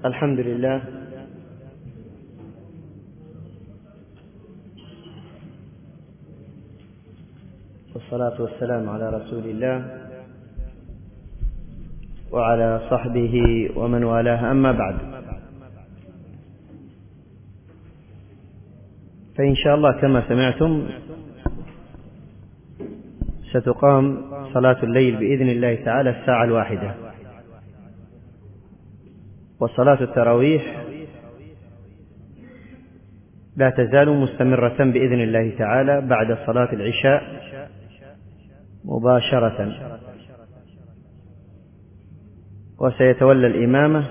الحمد لله والصلاة والسلام على رسول الله وعلى صحبه ومن والاه، أما بعد، فإن شاء الله كما سمعتم ستقام صلاة الليل بإذن الله تعالى 1:00، وصلاة التراويح لا تزال مستمرة بإذن الله تعالى بعد صلاة العشاء مباشرة، وسيتولى الإمامة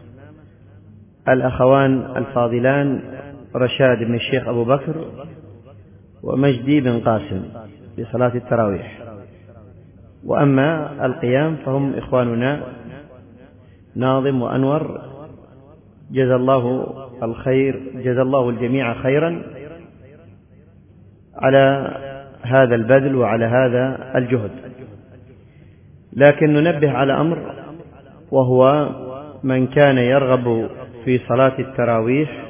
الأخوان الفاضلان رشاد بن الشيخ أبو بكر ومجدي بن قاسم بصلاة التراويح، وأما القيام فهم إخواننا ناظم وأنور، جزا الله الجميع خيرا على هذا البذل وعلى هذا الجهد. لكن ننبه على أمر، وهو من كان يرغب في صلاة التراويح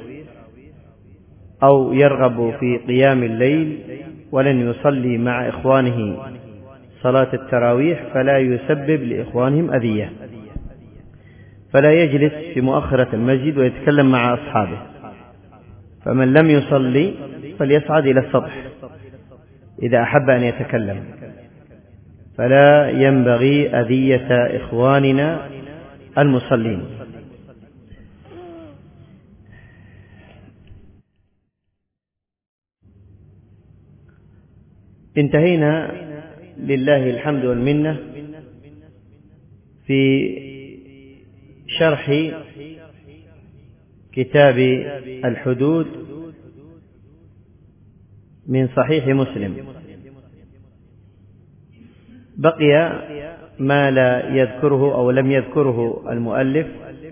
أو يرغب في قيام الليل ولن يصلي مع إخوانه صلاة التراويح فلا يسبب لإخوانهم أذية، فلا يجلس في مؤخرة المسجد ويتكلم مع أصحابه، فمن لم يصلي فليصعد إلى السطح إذا أحب أن يتكلم، فلا ينبغي أذية إخواننا المصلين. انتهينا لله الحمد والمنة في شرح كتاب الحدود من صحيح مسلم. بقي ما لا يذكره أو لم يذكره المؤلف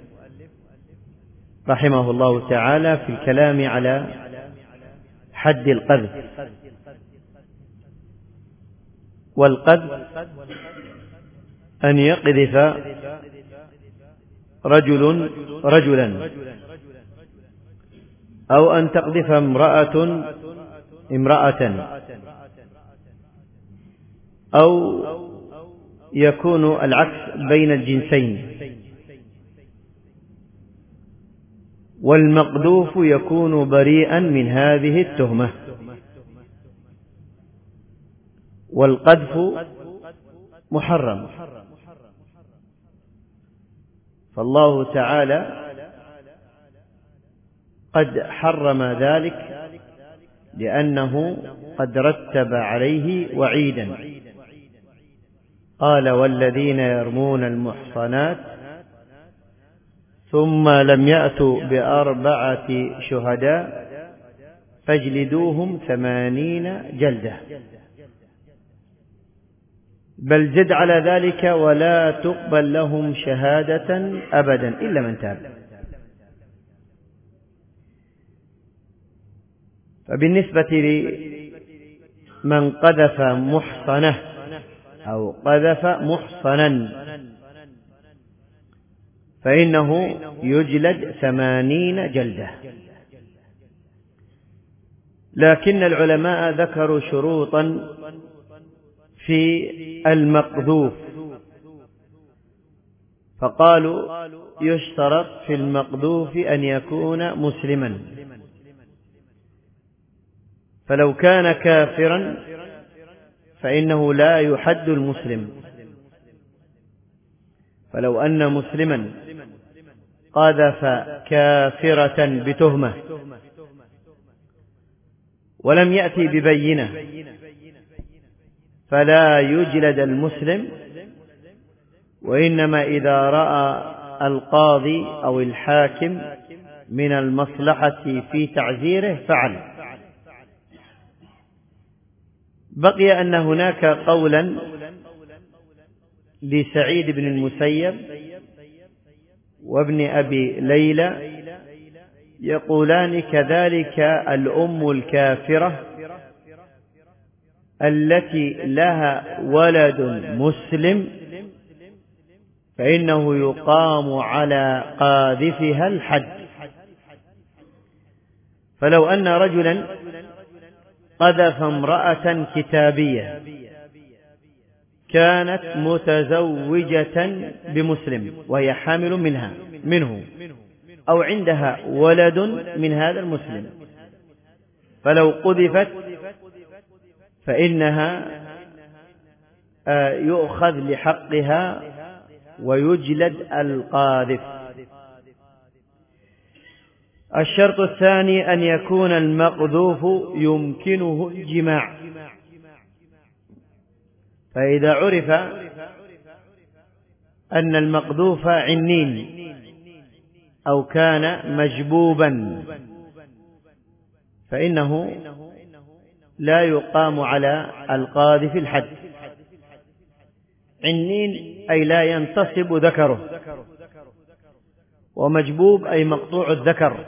رحمه الله تعالى في الكلام على حد القذف. والقذف أن يقذف رجلا، أو أن تقذف امرأة، أو يكون العكس بين الجنسين، والمقذوف يكون بريئا من هذه التهمة. والقذف محرم، فالله تعالى قد حرم ذلك لأنه قد رتب عليه وعيدا، قال: والذين يرمون المحصنات ثم لم يأتوا ب4 شهداء فاجلدوهم 80 جلدة، بل زد على ذلك ولا تقبل لهم شهادة أبدا إلا من تاب. فبالنسبة لمن قذف محصنة أو قذف محصنا فإنه يجلد 80 جلدة، لكن العلماء ذكروا شروطا في المقذوف، فقالوا: يشترط في المقذوف أن يكون مسلما، فلو كان كافرا فإنه لا يحد المسلم. فلو أن مسلما قذف كافرة بتهمة ولم يأتي ببينة فلا يجلد المسلم، وإنما إذا رأى القاضي أو الحاكم من المصلحة في تعزيره فعل. بقي أن هناك قولا لسعيد بن المسيب وابن أبي ليلى يقولان: كذلك الأم الكافرة التي لها ولد مسلم فإنه يقام على قاذفها الحد. فلو أن رجلا قذف امرأة كتابية كانت متزوجة بمسلم وهي حامل منه أو عندها ولد من هذا المسلم، فلو قذفت فإنها يؤخذ لحقها ويجلد القاذف. الشرط الثاني أن يكون المقذوف يمكنه الجماع، فإذا عرف أن المقذوف عنين أو كان مجبوبا فإنه لا يقام على القاذف الحد. عنين أي لا ينتصب ذكره، ومجبوب أي مقطوع الذكر،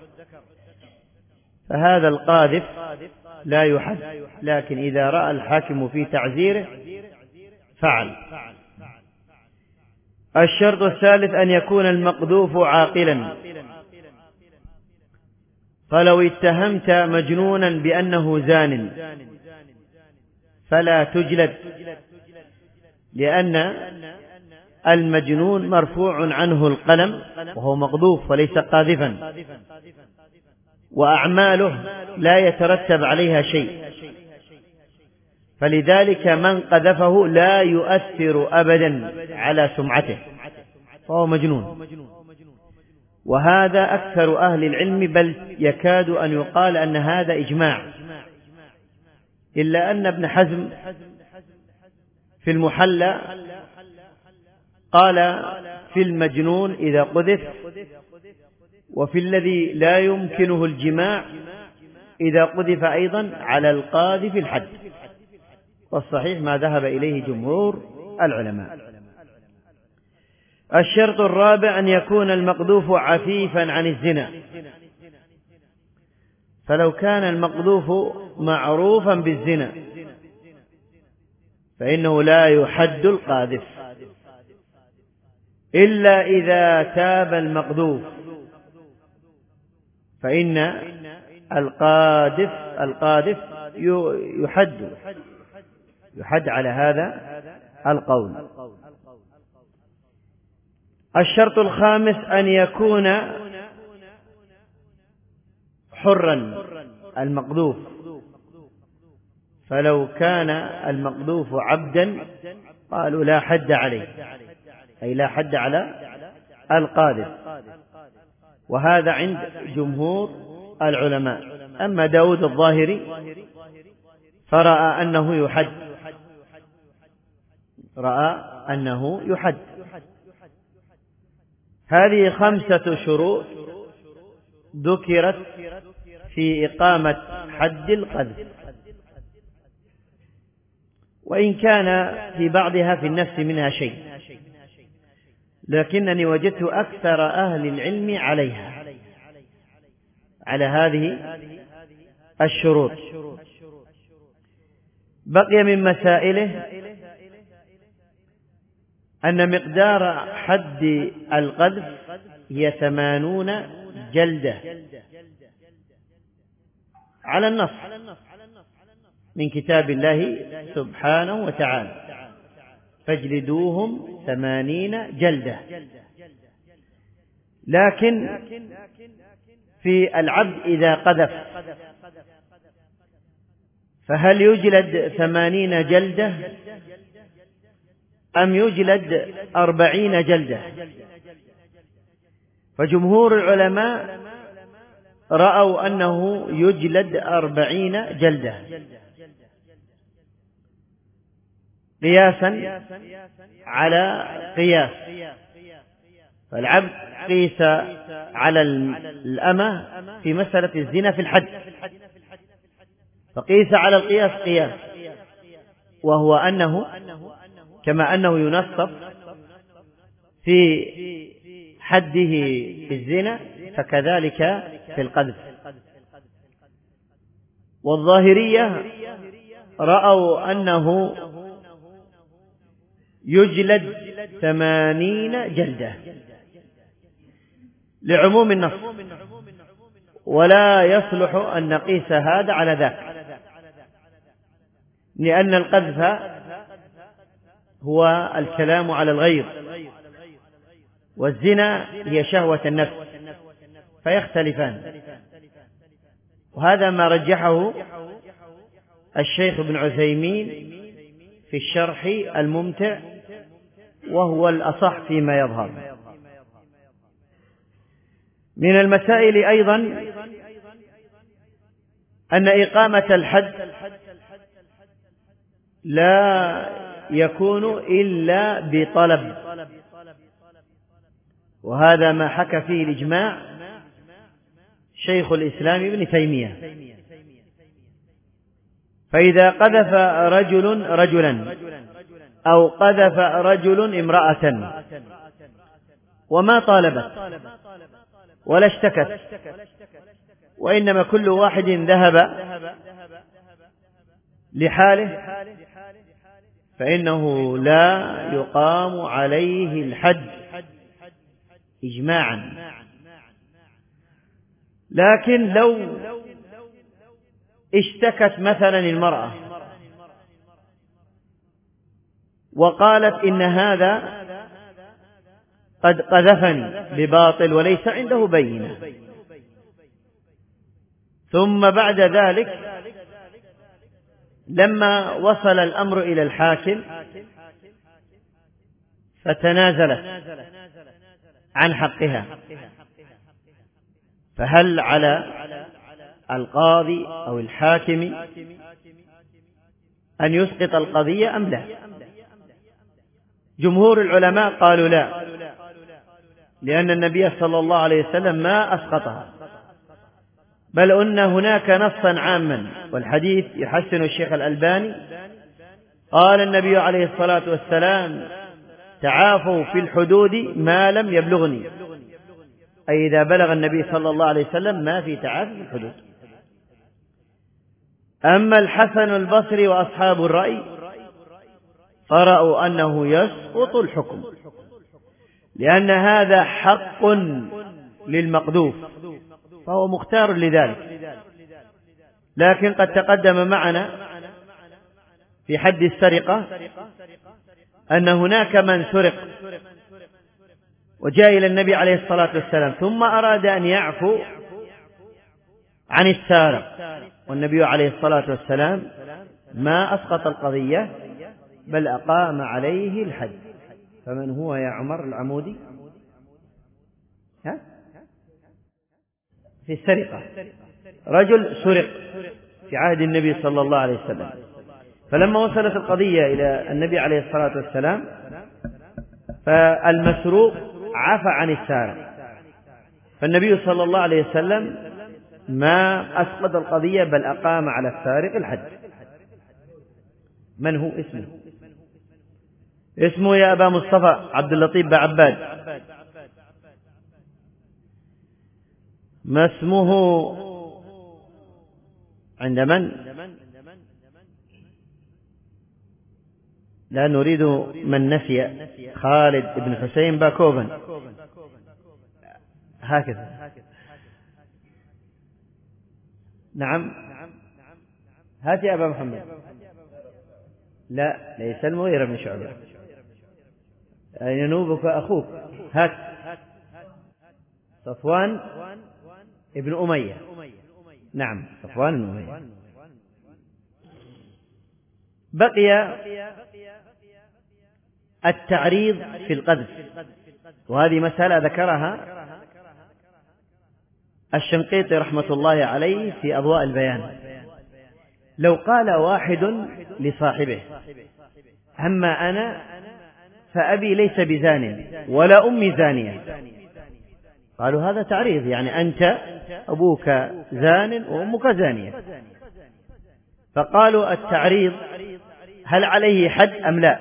فهذا القاذف لا يحد، لكن إذا رأى الحاكم في تعزيره فعل. الشرط الثالث أن يكون المقذوف عاقلا، فلو اتهمت مجنونا بأنه زان فلا تجلد، لأن المجنون مرفوع عنه القلم وهو مقذوف وليس قاذفا، وأعماله لا يترتب عليها شيء، فلذلك من قذفه لا يؤثر أبدا على سمعته، فهو مجنون. وهذا أكثر أهل العلم، بل يكاد أن يقال أن هذا إجماع، إلا أن ابن حزم في المحلى قال في المجنون إذا قذف، وفي الذي لا يمكنه الجماع إذا قذف أيضا على القاذف الحد، والصحيح ما ذهب إليه جمهور العلماء. الشرط الرابع أن يكون المقذوف عفيفا عن الزنا، فلو كان المقذوف معروفا بالزنا فإنه لا يحد القاذف إلا إذا تاب المقذوف، فإن القاذف يحد على هذا القول. الشرط الخامس أن يكون حرا المقذوف، فلو كان المقذوف عبدا قالوا لا حد عليه، أي لا حد على القاذف، وهذا عند جمهور العلماء. أما داود الظاهري فرأى أنه يحد. هذه 5 شروط ذكرت في إقامة حد القذف، وإن كان في بعضها في النفس منها شيء، لكنني وجدت أكثر أهل العلم على هذه الشروط. بقي من مسائله أن مقدار حد القذف هي 80 جلدة على النص من كتاب الله سبحانه وتعالى، فاجلدوهم 80 جلدة. لكن في العبد إذا قذف فهل يجلد 80 جلدة أم يجلد 40 جلدة؟ فجمهور العلماء رأوا أنه يجلد 40 جلدة قياسا على قياس، فالعبد قيس على الأمة في مسألة الزنا في الحد، فقيس على القياس قياس، وهو أنه كما أنه ينصب في حده في الزنا فكذلك في القذف. والظاهرية رأوا أنه يجلد 80 جلدة لعموم النص، ولا يصلح أن نقيس هذا على ذاك، لأن القذف هو الكلام على الغير، والزنا هي شهوة النفس، فيختلفان. وهذا ما رجحه الشيخ ابن عثيمين في الشرح الممتع، وهو الأصح فيما يظهر. من المسائل أيضا أن إقامة الحد لا يكون إلا بطلب، وهذا ما حكى فيه الإجماع شيخ الإسلام ابن تيمية. فإذا قذف رجل رجلا أو قذف رجل امرأة وما طالبت ولا اشتكت، وإنما كل واحد ذهب لحاله، فإنه لا يقام عليه الحد إجماعا. لكن لو اشتكت مثلا المرأة وقالت إن هذا قد قذفني بباطل وليس عنده بينة، ثم بعد ذلك لما وصل الأمر إلى الحاكم فتنازلت عن حقها، فهل على القاضي أو الحاكم أن يسقط القضية أم لا؟ جمهور العلماء قالوا لا، لأن النبي صلى الله عليه وسلم ما أسقطها، بل أن هناك نصا عاما، والحديث يحسن الشيخ الألباني، قال النبي عليه الصلاة والسلام: تعافوا في الحدود ما لم يبلغني، أي إذا بلغ النبي صلى الله عليه وسلم ما في تعافي في الحدود. أما الحسن البصري وأصحاب الرأي فرأوا أنه يسقط الحكم، لأن هذا حق للمقذوف، فهو مختار لذلك. لكن قد تقدم معنا في حد السرقة أن هناك من سرق وجاء إلى النبي عليه الصلاة والسلام ثم أراد أن يعفو عن السارق، والنبي عليه الصلاة والسلام ما أسقط القضية بل أقام عليه الحد. فمن هو يا عمر العمودي؟ في السرقة رجل سرق في عهد النبي صلى الله عليه وسلم، فلما وصلت القضية إلى النبي عليه الصلاة والسلام فالمسروق عفى عن السارق، فالنبي صلى الله عليه وسلم ما أسقط القضية بل أقام على السارق الحد. من هو اسمه؟ اسمه يا أبا مصطفى عبد اللطيف بعباد. ما اسمه عند من؟ لا نريد من نسي. خالد بن حسين باكوفن، هكذا. نعم، هات يا أبا محمد. لا، ليس المغيرة بن شعبة، ينوبك أخوك. هات صفوان ابن أمية. نعم، صفوان بن أمية. بقي التعريض في القذف، وهذه مسألة ذكرها الشنقيطي رحمة الله عليه في أضواء البيان. لو قال واحد لصاحبه: أما أنا فأبي ليس بزان ولا أمي زانية، قالوا هذا تعريض، يعني أنت أبوك زان وأمك زانية. فقالوا التعريض هل عليه حد أم لا؟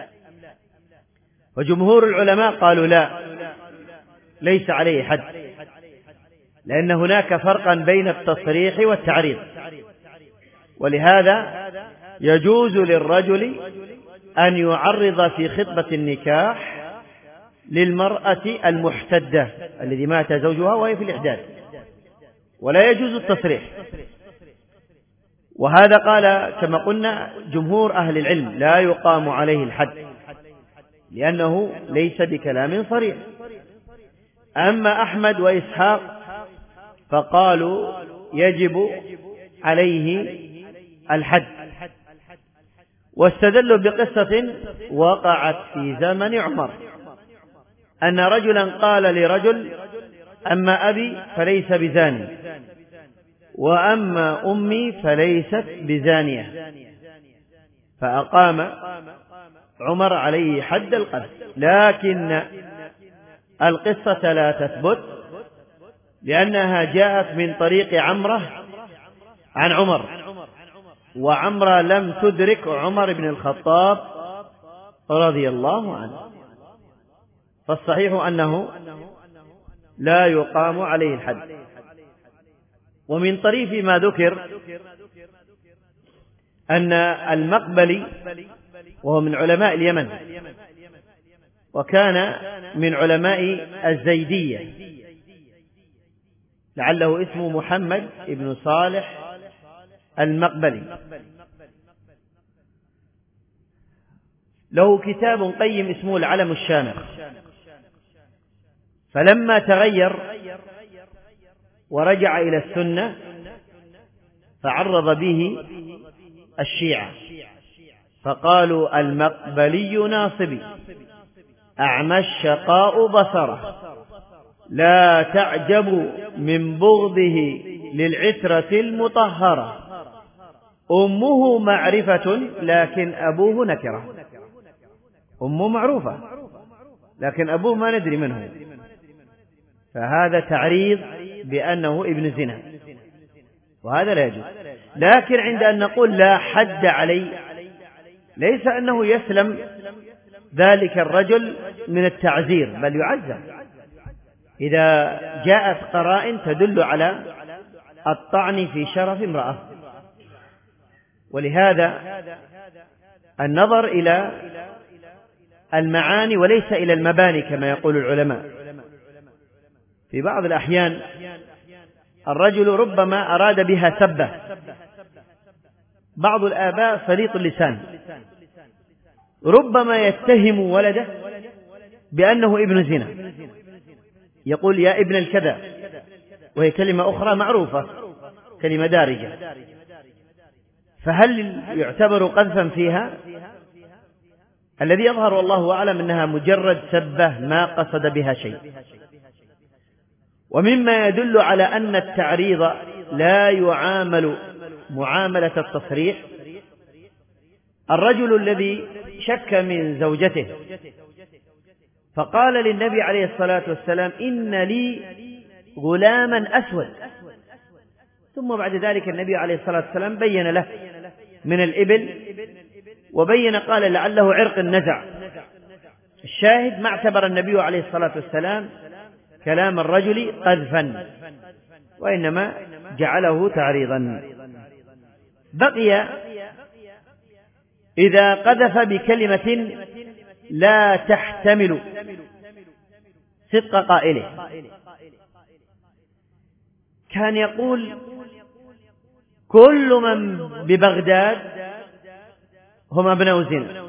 وجمهور العلماء قالوا لا، ليس عليه حد، لأن هناك فرقا بين التصريح والتعريض، ولهذا يجوز للرجل أن يعرض في خطبة النكاح للمرأة المحتدة الذي مات زوجها وهي في الإعداد، ولا يجوز التصريح. وهذا قال كما قلنا جمهور أهل العلم لا يقام عليه الحد، لأنه ليس بكلام صريح. أما أحمد وإسحاق فقالوا يجب عليه الحد، واستدلوا بقصة وقعت في زمن عمر، أن رجلا قال لرجل: أما أبي فليس بزاني، وأما أمي فليست بزانية، فأقام عمر عليه حد القذف. لكن القصة لا تثبت، لأنها جاءت من طريق عمرة عن عمر، وعمرة لم تدرك عمر بن الخطاب رضي الله عنه، فالصحيح أنه لا يقام عليه الحد. ومن طريف ما ذكر أن المقبلي وهو من علماء اليمن، وكان من علماء الزيدية، لعله اسمه محمد بن صالح المقبلي، له كتاب قيم اسمه العلم الشامخ. فلما تغير ورجع إلى السنة فعرض به الشيعة، فقالوا: المقبلي ناصبي، أعمى الشقاء بصره، لا تعجب من بغضه للعترة المطهرة، أمه معرفة لكن أبوه نكرة. أمه معروفة لكن أبوه ما ندري منه، فهذا تعريض بأنه ابن زنا، وهذا لا يجوز. لكن عند أن نقول لا حد عليه، ليس أنه يسلم ذلك الرجل من التعزير، بل يعزر إذا جاءت قرائن تدل على الطعن في شرف امرأة. ولهذا النظر إلى المعاني وليس إلى المباني كما يقول العلماء. في بعض الأحيان الرجل ربما أراد بها سبة، بعض الآباء سليط اللسان ربما يتهم ولده بأنه ابن زنا، يقول: يا ابن الكذا، وهي كلمة أخرى معروفة، كلمة دارجة، فهل يعتبر قذفا فيها؟ الذي يظهر والله أعلم أنها مجرد سبة ما قصد بها شيء. ومما يدل على أن التعريض لا يعامل معاملة التصريح الرجل الذي شك من زوجته فقال للنبي عليه الصلاة والسلام: إن لي غلاما أسود، ثم بعد ذلك النبي عليه الصلاة والسلام بين له من الإبل، وبين قال لعله عرق النزع. الشاهد ما اعتبر النبي عليه الصلاة والسلام كلام الرجل قذفا، وإنما جعله تعريضا. بقي إذا قذف بكلمة لا تحتمل صدق قائله، كان يقول: كل من ببغداد هم أبناء زنا،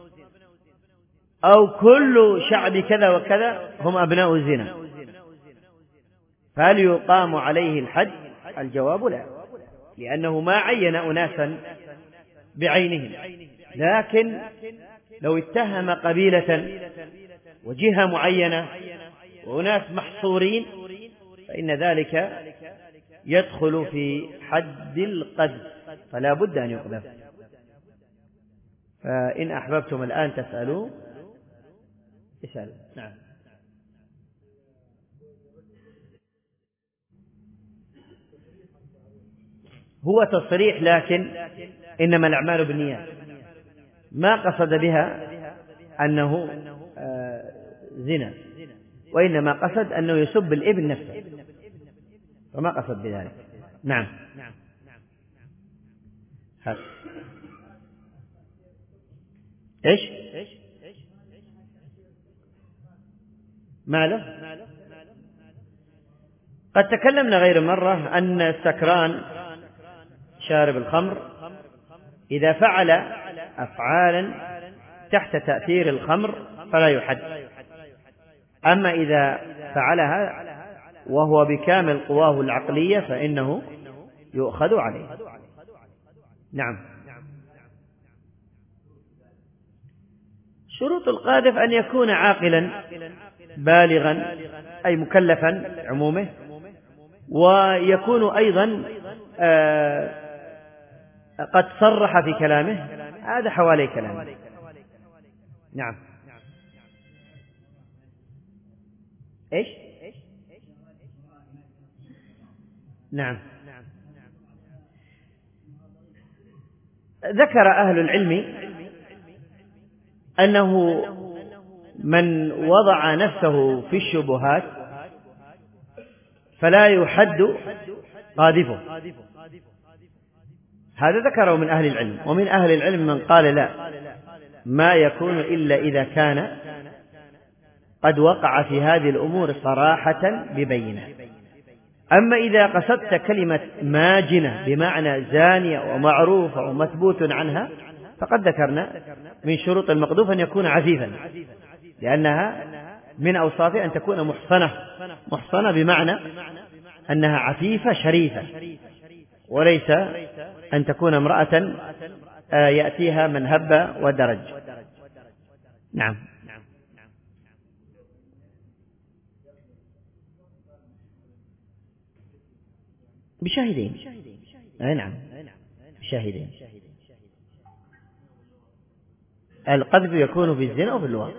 أو كل شعب كذا وكذا هم أبناء زنا، فهل يقام عليه الحد؟ الجواب لا، لأنه ما عين أناسا بعينهم. لكن لو اتهم قبيلة وجهة معينة وأناس محصورين فإن ذلك يدخل في حد القذف، فلا بد أن يقذف. فإن أحببتم الآن تسألوا اسألوا. نعم. هو تصريح، لكن إنما الأعمال بالنيات، ما قصد بها أنه زنا، وإنما قصد أنه يسب الابن نفسه، وما قصد بذلك. نعم. إيش ما له؟ قد تكلمنا غير مرة أن السكران شارب الخمر إذا فعل أفعالا تحت تأثير الخمر فلا يحد، أما إذا فعلها وهو بكامل قواه العقلية فإنه يؤخذ عليه. نعم. شروط القاذف أن يكون عاقلا بالغا أي مكلفا عمومه، ويكون أيضا قد صرح في كلامه، هذا حوالي كلامه. نعم. إيش؟ نعم. ذكر أهل العلم أنه من وضع نفسه في الشبهات فلا يحد قاذفه، هذا ذكره من أهل العلم. ومن أهل العلم من قال لا، ما يكون إلا إذا كان قد وقع في هذه الأمور صراحة ببينة. أما إذا قصدت كلمة ماجنة بمعنى زانية ومعروفة ومثبوت عنها، فقد ذكرنا من شروط المقذوف أن يكون عفيفا، لأنها من أوصافه أن تكون محصنة بمعنى أنها عفيفة شريفة، وليس أن تكون امرأة يأتيها من هب ودرج. نعم. بشاهدين. نعم بشاهدين. القذف يكون في الزنا وفي اللواط.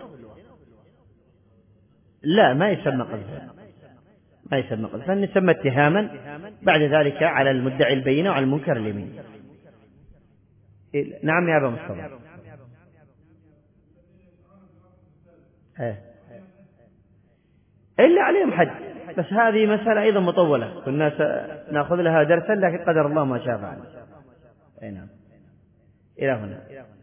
لا، ما يسمى قذفا، ما يسمى قذفا، يسمى اتهاما بعد ذلك على المدعي البينة وعلى المنكر اليمين. نعم يا أبا مصطفى. إلا عليهم حد، بس هذه مسألة أيضا مطولة، كنا نأخذ لها درسا، لكن قدر الله ما شاء فعل. نعم. إلى هنا.